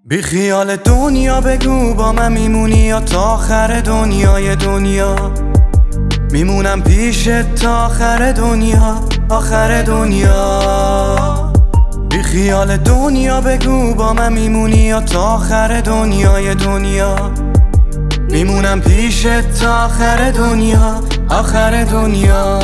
بی خیال دنیا بگو با من میمونی یا تا آخر دنیای دنیا میمونم پیشت تا آخر دنیا آخر دنیا. بی خیال دنیا بگو با من میمونی یا تا آخر دنیای دنیا میمونم پیشت تا آخر دنیا آخر دنیا.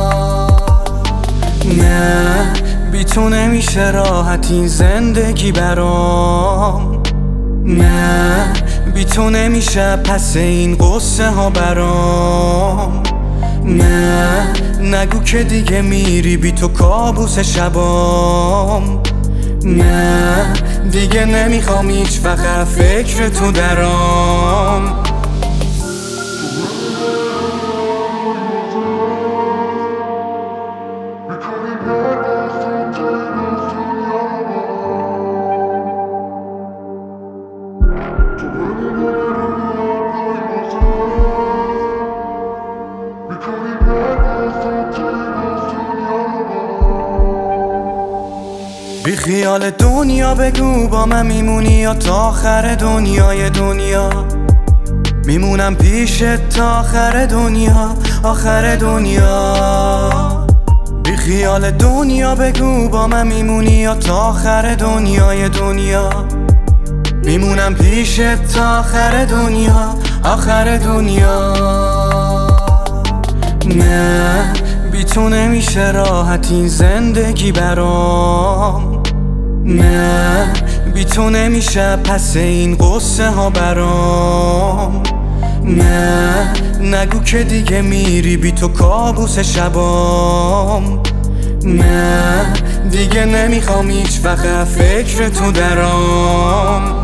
نه بی تو نمیشه راحت این زندگی برام، نه بی تو نمیشه پس این قصه ها برام، نه نگو که دیگه میری بی تو کابوس شبام، نه دیگه نمیخوام هیچ وقت فکر تو درام. بی خیال دنیا بگو با من میمونی یا تا آخر دنیای دنیا میمونم پیشت تا آخر دنیا آخر دنیا. بی خیال دنیا بگو با من میمونی یا تا آخر دنیای دنیا میمونم پیشت تا آخر دنیا آخر دنیا. نه بی تو نمیشه راحت این زندگی برام، نه بی تو نمیشه پس این قصه ها برام، نه نگو که دیگه میری بی تو کابوس شبام، نه دیگه نمیخوام هیچ وقت فکر تو درام.